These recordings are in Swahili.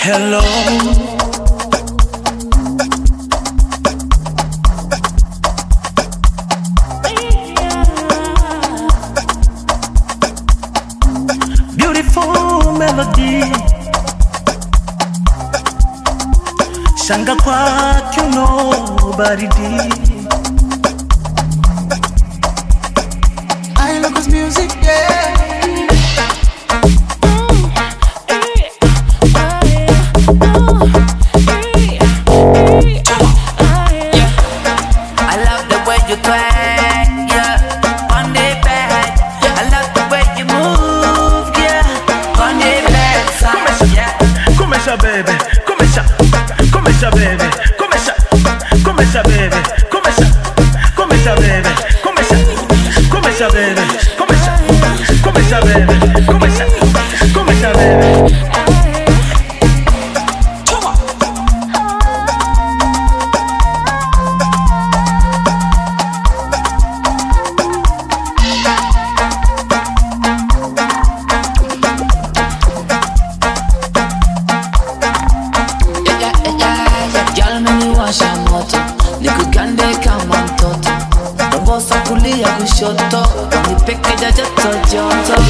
Hello. Beautiful melody. Shanga kwake baridi. I love this music, yeah. You twerk, yeah, on the bed. I love the way you move, yeah, on the bed side, yeah. Começa, baby, começa, começa, baby, começa, começa, baby, começa, começa, baby, começa, começa, baby, começa, começa, baby, começa, começa, baby. Kulia kushoto, nipeke joto joto.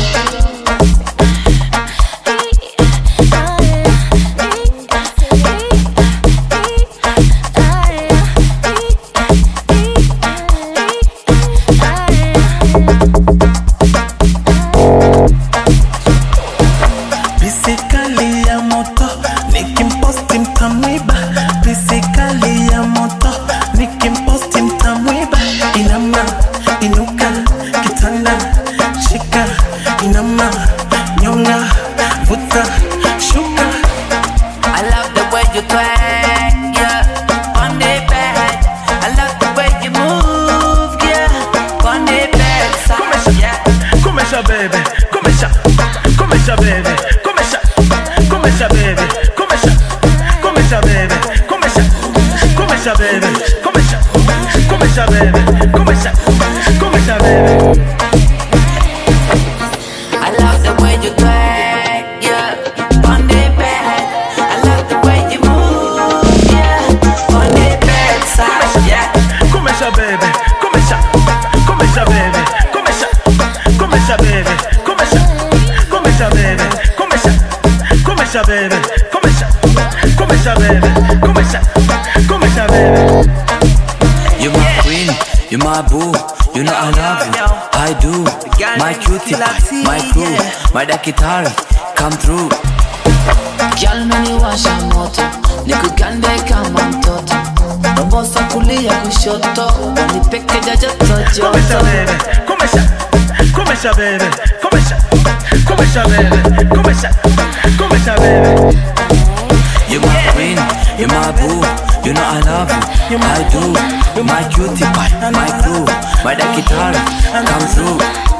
Basically ya moto, nikimposti mtamwiba. Basically ya moto, nikimposti mtamwiba. Inama, inuka, kitanda, shika. Inama, nyonga, vuta, shuka. I love the way you twerk, yeah, on the bed. I love the way you move, yeah, on the bed side, yeah. Começa, baby, começa, começa, baby, começa, começa, baby, começa, começa, baby, começa, começa, baby, começa, começa, baby, começa, começa, baby. I love the way you twerk, yeah, on the bed. I love the way you move, yeah, on the bed side, yeah. Começa, baby, começa, começa, baby, começa, começa, baby, começa, começa, baby, começa, começa, baby, começa, começa, baby, começa, começa, baby. You're my queen, you're my boo. You know I love you, I do. My cutie pie, my crew, my guitar, come through. Girl, meni washa moto, nikugande kama mtoto. Robosa kulia kushoto, nipeke joto Começa, joto. baby, começa, começa, baby, começa, começa, baby, começa, começa, baby. You're my queen, you're my boo. You know I love you, I do. My cutie pie, my crew, my guitar, come through.